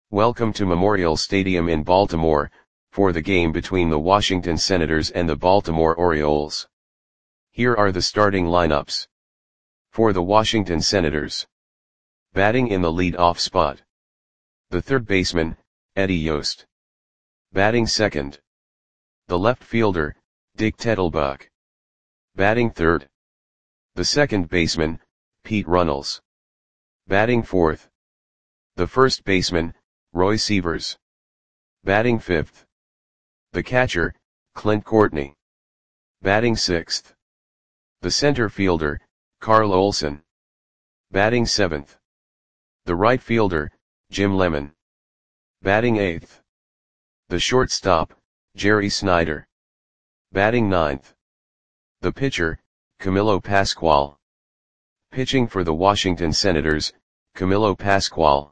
Welcome to Memorial Stadium in Baltimore, for the game between the Washington Senators and the Baltimore Orioles. Here are the starting lineups. For the Washington Senators. Batting in the lead-off spot. The third baseman, Eddie Yost. Batting second. The left fielder, Dick Tettelbuck. Batting third. The second baseman, Pete Runnels. Batting fourth. The first baseman, Roy Sievers. Batting fifth. The catcher, Clint Courtney. Batting sixth. The center fielder, Carl Olson. Batting seventh. The right fielder, Jim Lemon. Batting eighth. The shortstop, Jerry Snyder. Batting ninth. The pitcher, Camilo Pascual. Pitching for the Washington Senators, Camilo Pascual.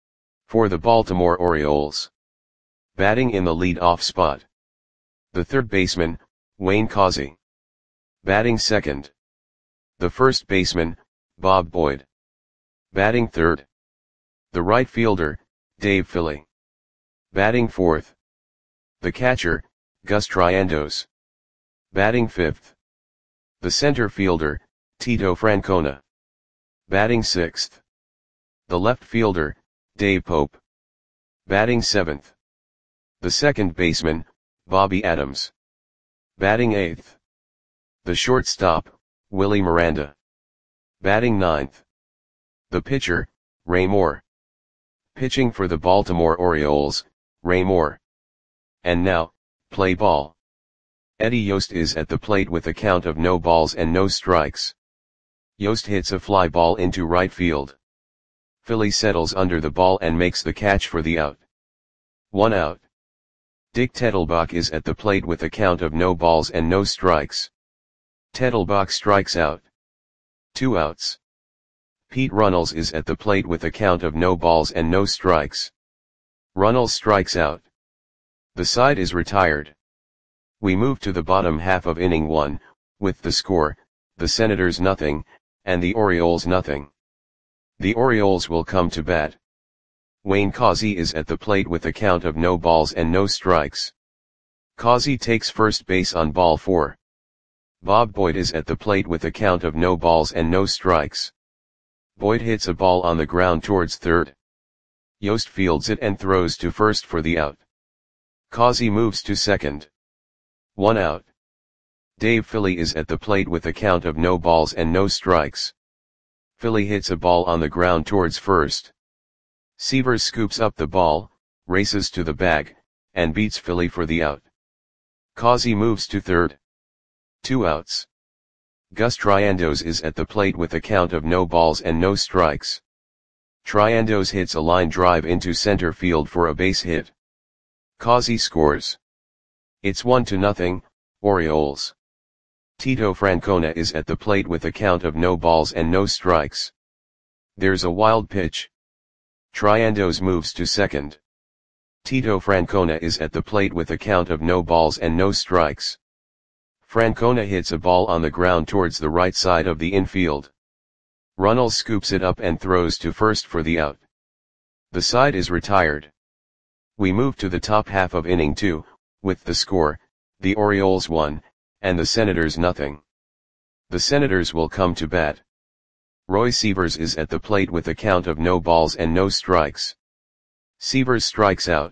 For the Baltimore Orioles. Batting in the lead-off spot. The third baseman, Wayne Causey. Batting second. The first baseman, Bob Boyd. Batting third. The right fielder, Dave Philly. Batting fourth. The catcher, Gus Triandos. Batting fifth. The center fielder, Tito Francona. Batting sixth. The left fielder, Dave Pope. Batting seventh. The second baseman, Bobby Adams. Batting eighth. The shortstop, Willie Miranda. Batting ninth. The pitcher, Ray Moore. Pitching for the Baltimore Orioles, Ray Moore. And now, play ball. Eddie Yost is at the plate with a count of no balls and no strikes. Yost hits a fly ball into right field. Philly settles under the ball and makes the catch for the out. 1 out. Dick Tettelbuck is at the plate with a count of no balls and no strikes. Tettelbuck strikes out. 2 outs. Pete Runnels is at the plate with a count of no balls and no strikes. Runnels strikes out. The side is retired. We move to the bottom half of inning 1, with the score, the Senators nothing, and the Orioles nothing. The Orioles will come to bat. Wayne Causey is at the plate with a count of no balls and no strikes. Causey takes first base on ball 4. Bob Boyd is at the plate with a count of no balls and no strikes. Boyd hits a ball on the ground towards third. Yost fields it and throws to first for the out. Causey moves to second. 1 out. Dave Philly is at the plate with a count of no balls and no strikes. Philly hits a ball on the ground towards first. Sievers scoops up the ball, races to the bag, and beats Philly for the out. Causey moves to third. 2 outs. Gus Triandos is at the plate with a count of no balls and no strikes. Triandos hits a line drive into center field for a base hit. Causey scores. It's 1-0, Orioles. Tito Francona is at the plate with a count of no balls and no strikes. There's a wild pitch. Triandos moves to second. Tito Francona is at the plate with a count of no balls and no strikes. Francona hits a ball on the ground towards the right side of the infield. Runnels scoops it up and throws to first for the out. The side is retired. We move to the top half of inning 2, with the score, the Orioles 1, and the Senators nothing. The Senators will come to bat. Roy Sievers is at the plate with a count of no balls and no strikes. Sievers strikes out.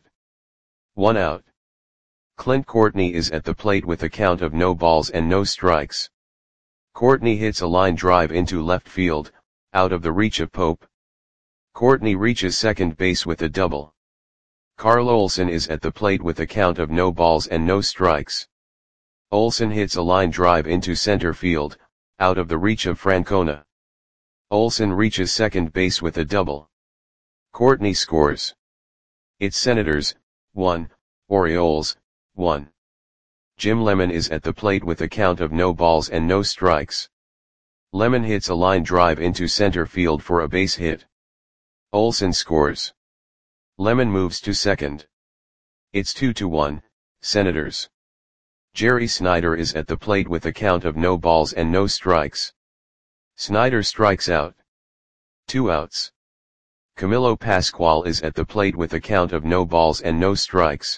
1 out. Clint Courtney is at the plate with a count of no balls and no strikes. Courtney hits a line drive into left field, out of the reach of Pope. Courtney reaches second base with a double. Carl Olson is at the plate with a count of no balls and no strikes. Olson hits a line drive into center field, out of the reach of Francona. Olson reaches second base with a double. Courtney scores. It's Senators, 1, Orioles, 1. Jim Lemon is at the plate with a count of no balls and no strikes. Lemon hits a line drive into center field for a base hit. Olson scores. Lemon moves to second. It's 2-1, Senators. Jerry Snyder is at the plate with a count of no balls and no strikes. Snyder strikes out. 2 outs. Camilo Pascual is at the plate with a count of no balls and no strikes.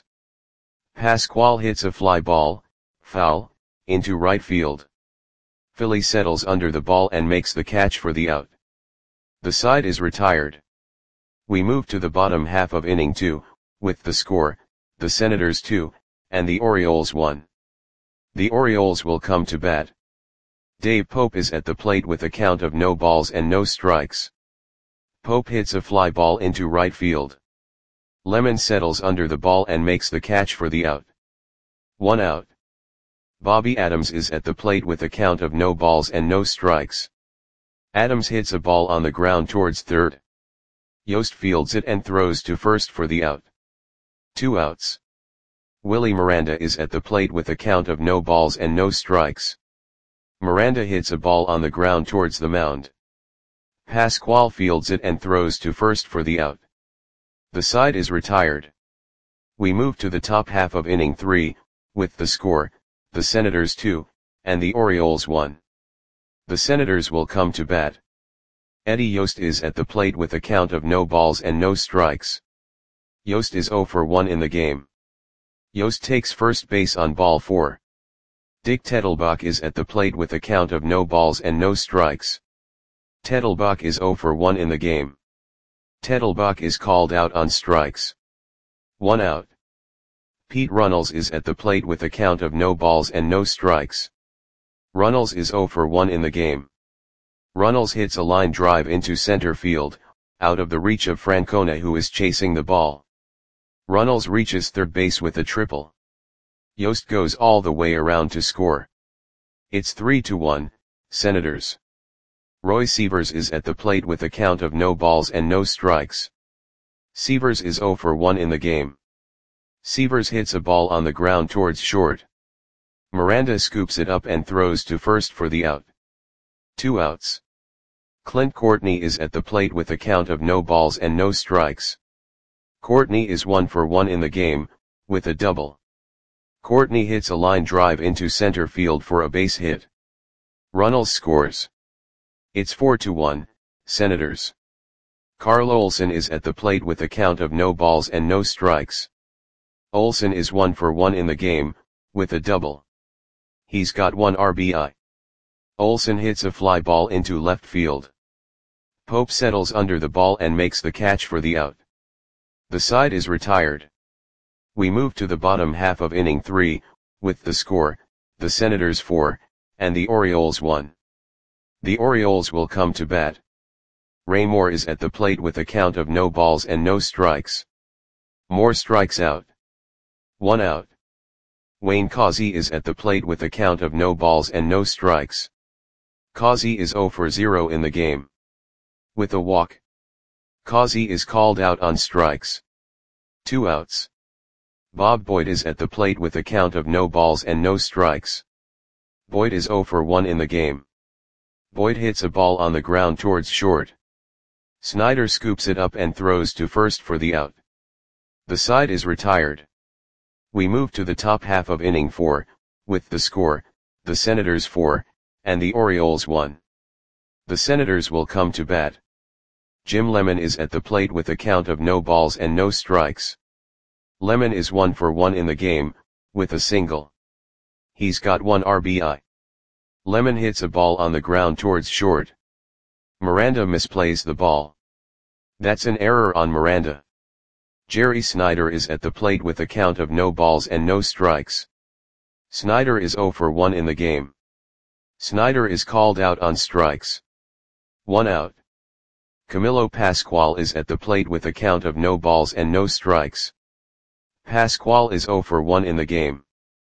Pascual hits a fly ball, foul, into right field. Philly settles under the ball and makes the catch for the out. The side is retired. We move to the bottom half of inning 2, with the score, the Senators 2, and the Orioles 1. The Orioles will come to bat. Dave Pope is at the plate with a count of no balls and no strikes. Pope hits a fly ball into right field. Lemon settles under the ball and makes the catch for the out. 1 out. Bobby Adams is at the plate with a count of no balls and no strikes. Adams hits a ball on the ground towards third. Yost fields it and throws to first for the out. 2 outs. Willie Miranda is at the plate with a count of no balls and no strikes. Miranda hits a ball on the ground towards the mound. Pascual fields it and throws to first for the out. The side is retired. We move to the top half of inning 3, with the score, the Senators 2, and the Orioles 1. The Senators will come to bat. Eddie Yost is at the plate with a count of no balls and no strikes. Yost is 0 for 1 in the game. Yost takes first base on ball 4. Dick Tettelbach is at the plate with a count of no balls and no strikes. Tettelbach is 0 for 1 in the game. Tettelbach is called out on strikes. 1 out. Pete Runnels is at the plate with a count of no balls and no strikes. Runnels is 0 for 1 in the game. Runnels hits a line drive into center field, out of the reach of Francona, who is chasing the ball. Runnels reaches third base with a triple. Yost goes all the way around to score. It's 3-1, Senators. Roy Sievers is at the plate with a count of no balls and no strikes. Sievers is 0 for 1 in the game. Sievers hits a ball on the ground towards short. Miranda scoops it up and throws to first for the out. 2 outs. Clint Courtney is at the plate with a count of no balls and no strikes. Courtney is 1 for 1 in the game, with a double. Courtney hits a line drive into center field for a base hit. Runnels scores. It's 4-1, Senators. Carl Olson is at the plate with a count of no balls and no strikes. Olson is 1 for 1 in the game, with a double. He's got 1 RBI. Olson hits a fly ball into left field. Pope settles under the ball and makes the catch for the out. The side is retired. We move to the bottom half of inning 3, with the score, the Senators 4, and the Orioles 1. The Orioles will come to bat. Ray Moore is at the plate with a count of no balls and no strikes. Moore strikes out. 1 out. Wayne Causey is at the plate with a count of no balls and no strikes. Causey is 0 for 0 in the game. With a walk. Causey is called out on strikes. 2 outs. Bob Boyd is at the plate with a count of no balls and no strikes. Boyd is 0 for 1 in the game. Boyd hits a ball on the ground towards short. Snyder scoops it up and throws to first for the out. The side is retired. We move to the top half of inning 4, with the score, the Senators 4, and the Orioles 1. The Senators will come to bat. Jim Lemon is at the plate with a count of no balls and no strikes. Lemon is 1 for 1 in the game, with a single. He's got 1 RBI. Lemon hits a ball on the ground towards short. Miranda misplays the ball. That's an error on Miranda. Jerry Snyder is at the plate with a count of no balls and no strikes. Snyder is 0 for 1 in the game. Snyder is called out on strikes. 1 out. Camilo Pascual is at the plate with a count of no balls and no strikes. Pascual is 0 for 1 in the game.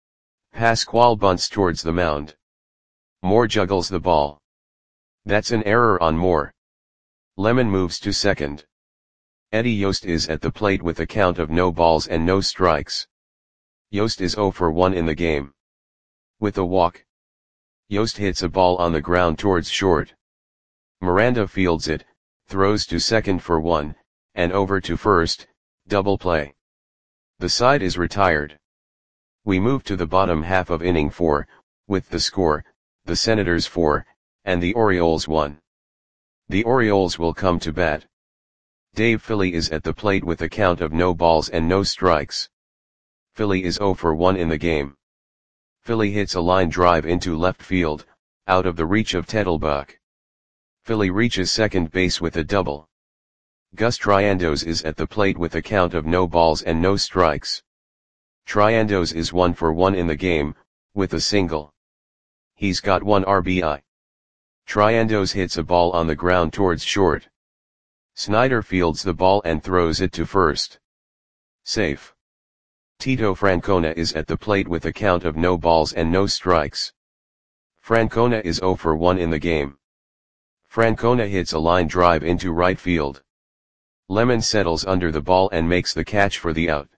Pascual bunts towards the mound. Moore juggles the ball. That's an error on Moore. Lemon moves to second. Eddie Yost is at the plate with a count of no balls and no strikes. Yost is 0 for 1 in the game. With a walk. Yost hits a ball on the ground towards short. Miranda fields it, throws to second for 1, and over to first, double play. The side is retired. We move to the bottom half of inning 4, with the score, the Senators 4, and the Orioles 1. The Orioles will come to bat. Dave Philly is at the plate with a count of no balls and no strikes. Philly is 0 for 1 in the game. Philly hits a line drive into left field, out of the reach of Tettelbuck. Philly reaches second base with a double. Gus Triandos is at the plate with a count of no balls and no strikes. Triandos is 1 for 1 in the game, with a single. He's got 1 RBI. Triandos hits a ball on the ground towards short. Snyder fields the ball and throws it to first. Safe. Tito Francona is at the plate with a count of no balls and no strikes. Francona is 0 for 1 in the game. Francona hits a line drive into right field. Lemon settles under the ball and makes the catch for the out.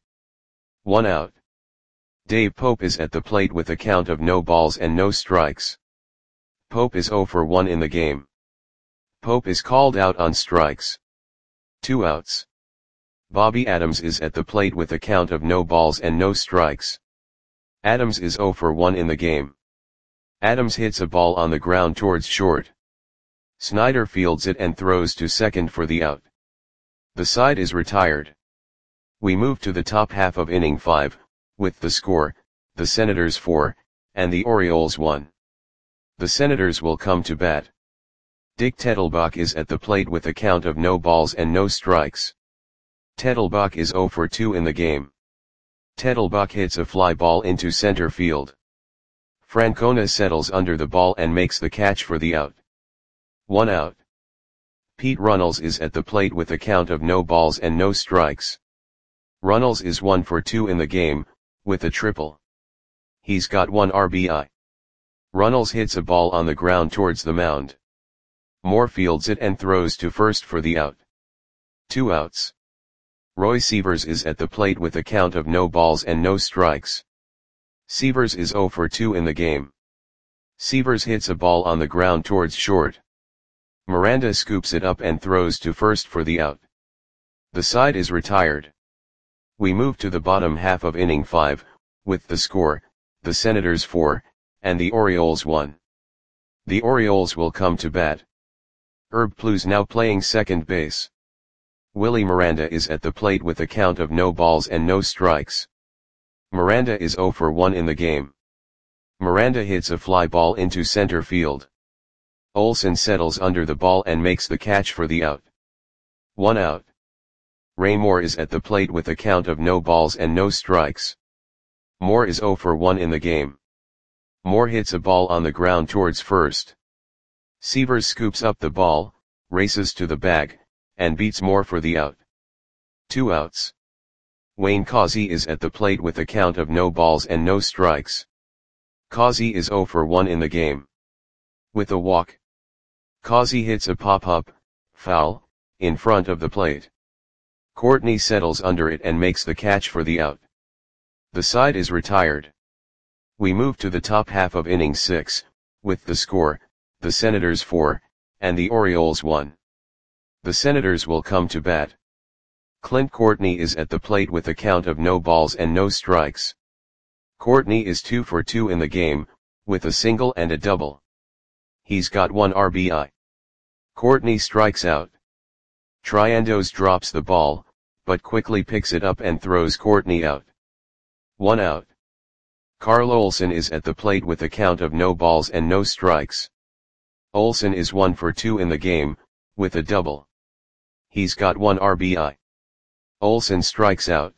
1 out. Dave Pope is at the plate with a count of no balls and no strikes. Pope is 0 for 1 in the game. Pope is called out on strikes. 2 outs. Bobby Adams is at the plate with a count of no balls and no strikes. Adams is 0 for 1 in the game. Adams hits a ball on the ground towards short. Snyder fields it and throws to second for the out. The side is retired. We move to the top half of inning 5, with the score, the Senators 4, and the Orioles 1. The Senators will come to bat. Dick Tettelbuck is at the plate with a count of no balls and no strikes. Tettelbuck is 0 for 2 in the game. Tettelbuck hits a fly ball into center field. Francona settles under the ball and makes the catch for the out. 1 out. Pete Runnels is at the plate with a count of no balls and no strikes. Runnels is 1 for 2 in the game, with a triple. He's got 1 RBI. Runnels hits a ball on the ground towards the mound. Moore fields it and throws to first for the out. 2 outs. Roy Sievers is at the plate with a count of no balls and no strikes. Sievers is 0 for 2 in the game. Sievers hits a ball on the ground towards short. Miranda scoops it up and throws to first for the out. The side is retired. We move to the bottom half of inning 5, with the score, the Senators 4, and the Orioles 1. The Orioles will come to bat. Herb Plews now playing second base. Willie Miranda is at the plate with a count of no balls and no strikes. Miranda is 0 for 1 in the game. Miranda hits a fly ball into center field. Olsen settles under the ball and makes the catch for the out. 1 out. Ray Moore is at the plate with a count of no balls and no strikes. Moore is 0 for 1 in the game. Moore hits a ball on the ground towards first. Sievers scoops up the ball, races to the bag, and beats Moore for the out. 2 outs. Wayne Causey is at the plate with a count of no balls and no strikes. Causey is 0 for 1 in the game. With a walk. Causey hits a pop-up, foul, in front of the plate. Courtney settles under it and makes the catch for the out. The side is retired. We move to the top half of inning 6, with the score, the Senators 4, and the Orioles 1. The Senators will come to bat. Clint Courtney is at the plate with a count of no balls and no strikes. Courtney is 2 for 2 in the game, with a single and a double. He's got 1 RBI. Courtney strikes out. Triandos drops the ball, but quickly picks it up and throws Courtney out. 1 out. Carl Olsen is at the plate with a count of no balls and no strikes. Olsen is 1 for 2 in the game, with a double. He's got 1 RBI. Olsen strikes out.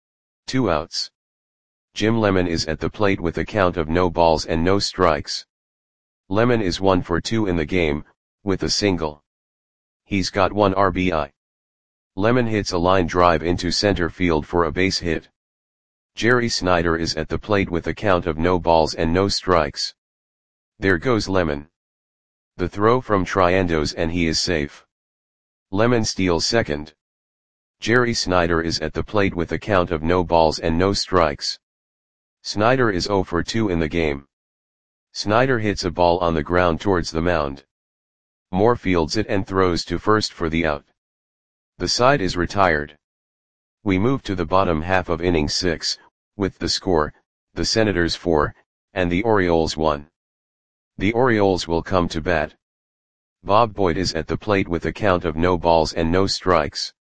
2 outs. Jim Lemon is at the plate with a count of no balls and no strikes. Lemon is 1 for 2 in the game, with a single. He's got 1 RBI. Lemon hits a line drive into center field for a base hit. Jerry Snyder is at the plate with a count of no balls and no strikes. There goes Lemon. The throw from Triandos and he is safe. Lemon steals second. Jerry Snyder is at the plate with a count of no balls and no strikes. Snyder is 0 for 2 in the game. Snyder hits a ball on the ground towards the mound. Moore fields it and throws to first for the out. The side is retired. We move to the bottom half of inning 6, with the score, the Senators 4, and the Orioles 1. The Orioles will come to bat. Bob Boyd is at the plate with a count of no balls and no strikes.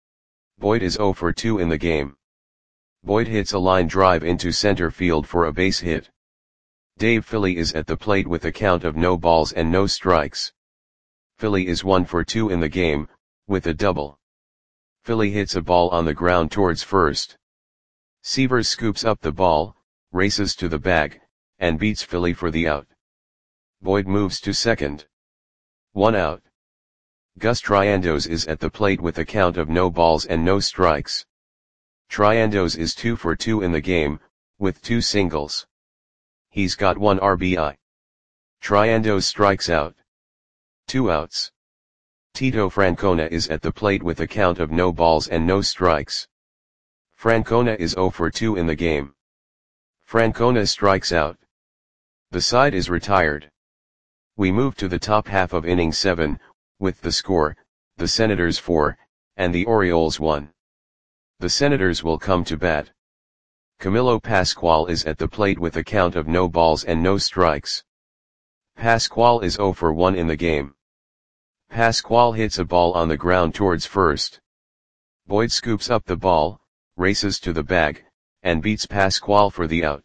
Boyd is 0 for 2 in the game. Boyd hits a line drive into center field for a base hit. Dave Philly is at the plate with a count of no balls and no strikes. Philly is 1 for 2 in the game, with a double. Philly hits a ball on the ground towards first. Sievers scoops up the ball, races to the bag, and beats Philly for the out. Boyd moves to second. 1 out. Gus Triandos is at the plate with a count of no balls and no strikes. Triandos is 2 for 2 in the game, with 2 singles. He's got 1 RBI. Triandos strikes out. 2 outs. Tito Francona is at the plate with a count of no balls and no strikes. Francona is 0 for 2 in the game. Francona strikes out. The side is retired. We move to the top half of inning 7, with the score, the Senators 4, and the Orioles 1. The Senators will come to bat. Camilo Pascual is at the plate with a count of no balls and no strikes. Pascual is 0 for 1 in the game. Pascual hits a ball on the ground towards first. Boyd scoops up the ball, races to the bag, and beats Pascual for the out.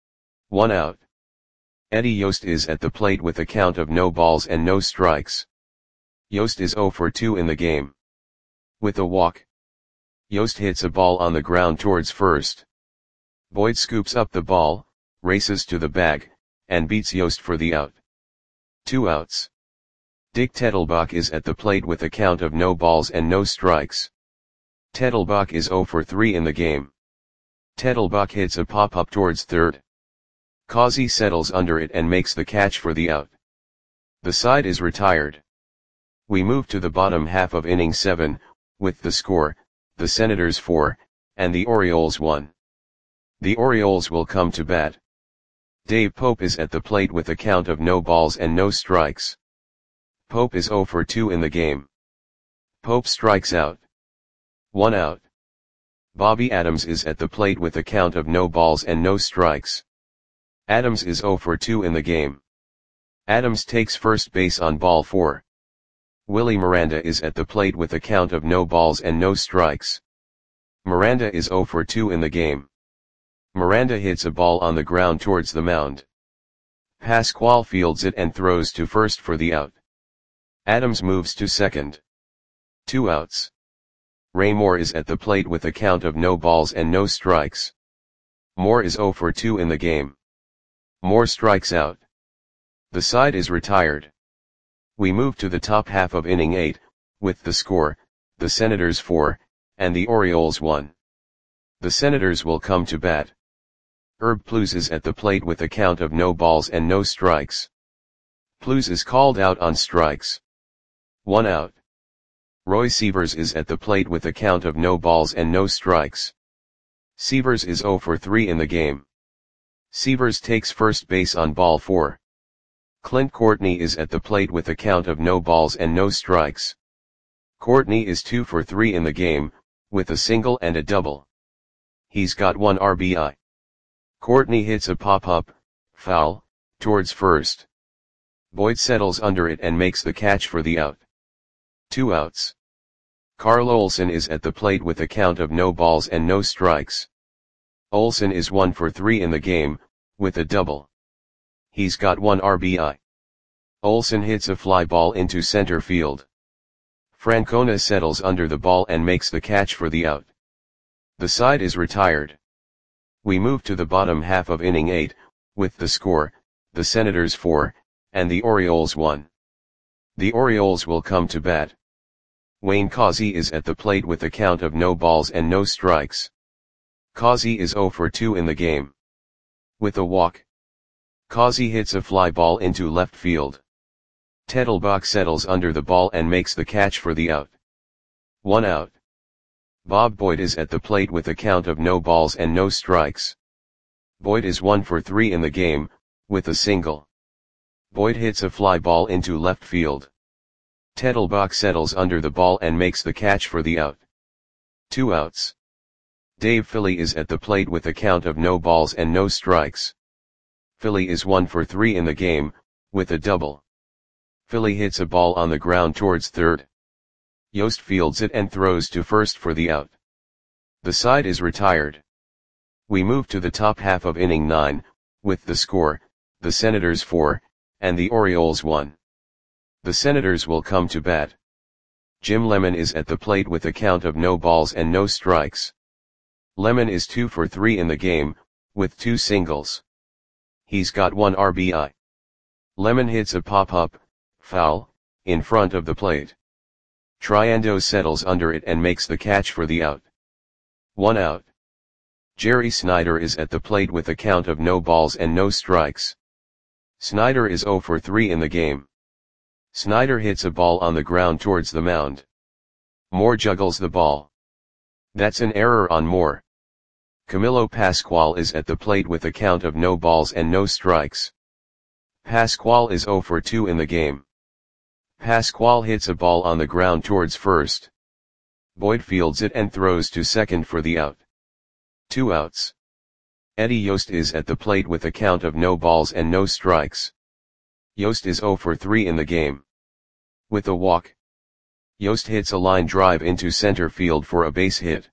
1 out. Eddie Yost is at the plate with a count of no balls and no strikes. Yost is 0 for 2 in the game. With a walk. Yost hits a ball on the ground towards first. Boyd scoops up the ball, races to the bag, and beats Yost for the out. 2 outs. Dick Tettelbach is at the plate with a count of no balls and no strikes. Tettelbach is 0 for 3 in the game. Tettelbach hits a pop-up towards third. Causey settles under it and makes the catch for the out. The side is retired. We move to the bottom half of inning 7, with the score, the Senators 4, and the Orioles 1. The Orioles will come to bat. Dave Pope is at the plate with a count of no balls and no strikes. Pope is 0 for 2 in the game. Pope strikes out. 1 out. Bobby Adams is at the plate with a count of no balls and no strikes. Adams is 0 for 2 in the game. Adams takes first base on ball 4. Willie Miranda is at the plate with a count of no balls and no strikes. Miranda is 0 for 2 in the game. Miranda hits a ball on the ground towards the mound. Pascual fields it and throws to first for the out. Adams moves to second. 2 outs. Ray Moore is at the plate with a count of no balls and no strikes. Moore is 0 for 2 in the game. Moore strikes out. The side is retired. We move to the top half of inning 8, with the score, the Senators 4, and the Orioles 1. The Senators will come to bat. Herb Plews is at the plate with a count of no balls and no strikes. Plews is called out on strikes. 1 out. Roy Sievers is at the plate with a count of no balls and no strikes. Sievers is 0 for 3 in the game. Sievers takes first base on ball 4. Clint Courtney is at the plate with a count of no balls and no strikes. Courtney is 2 for 3 in the game, with a single and a double. He's got 1 RBI. Courtney hits a pop-up, foul, towards first. Boyd settles under it and makes the catch for the out. 2 outs. Carl Olson is at the plate with a count of no balls and no strikes. Olson is 1 for 3 in the game, with a double. He's got 1 RBI. Olson hits a fly ball into center field. Francona settles under the ball and makes the catch for the out. The side is retired. We move to the bottom half of inning 8, with the score, the Senators 4, and the Orioles 1. The Orioles will come to bat. Wayne Causey is at the plate with a count of no balls and no strikes. Causey is 0 for 2 in the game. With a walk. Causey hits a fly ball into left field. Tettelbach settles under the ball and makes the catch for the out. 1 out. Bob Boyd is at the plate with a count of no balls and no strikes. Boyd is 1 for 3 in the game, with a single. Boyd hits a fly ball into left field. Tettelbach settles under the ball and makes the catch for the out. 2 outs. Dave Philly is at the plate with a count of no balls and no strikes. Philly is 1 for 3 in the game, with a double. Philly hits a ball on the ground towards third. Yost fields it and throws to first for the out. The side is retired. We move to the top half of inning 9, with the score, the Senators 4, and the Orioles 1. The Senators will come to bat. Jim Lemon is at the plate with a count of no balls and no strikes. Lemon is 2 for 3 in the game, with 2 singles. He's got 1 RBI. Lemon hits a pop-up, foul, in front of the plate. Triando settles under it and makes the catch for the out. 1 out. Jerry Snyder is at the plate with a count of no balls and no strikes. Snyder is 0 for 3 in the game. Snyder hits a ball on the ground towards the mound. Moore juggles the ball. That's an error on Moore. Camilo Pascual is at the plate with a count of no balls and no strikes. Pascual is 0 for 2 in the game. Pascual hits a ball on the ground towards first. Boyd fields it and throws to second for the out. 2 outs. Eddie Yost is at the plate with a count of no balls and no strikes. Yost is 0 for 3 in the game. With a walk, Yost hits a line drive into center field for a base hit.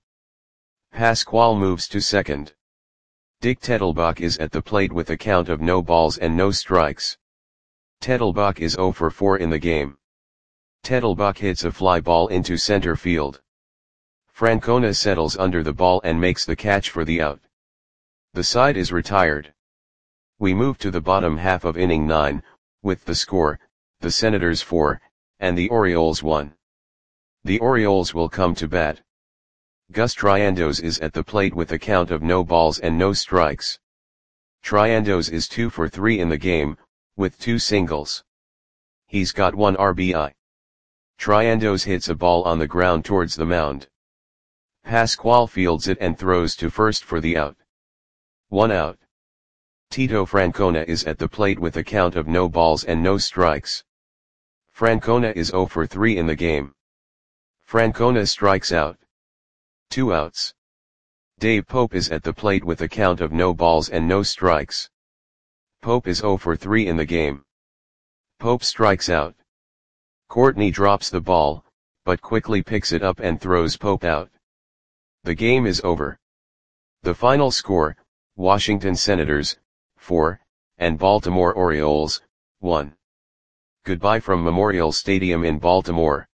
Pascual moves to second. Dick Tettelbach is at the plate with a count of no balls and no strikes. Tettelbach is 0 for 4 in the game. Tettelbach hits a fly ball into center field. Francona settles under the ball and makes the catch for the out. The side is retired. We move to the bottom half of inning 9, with the score, the Senators 4, and the Orioles 1. The Orioles will come to bat. Gus Triandos is at the plate with a count of no balls and no strikes. Triandos is 2 for 3 in the game, with 2 singles. He's got 1 RBI. Triandos hits a ball on the ground towards the mound. Pascual fields it and throws to first for the out. 1 out. Tito Francona is at the plate with a count of no balls and no strikes. Francona is 0 for 3 in the game. Francona strikes out. 2 outs. Dave Pope is at the plate with a count of no balls and no strikes. Pope is 0 for 3 in the game. Pope strikes out. Courtney drops the ball, but quickly picks it up and throws Pope out. The game is over. The final score, Washington Senators, 4, and Baltimore Orioles, 1. Goodbye from Memorial Stadium in Baltimore.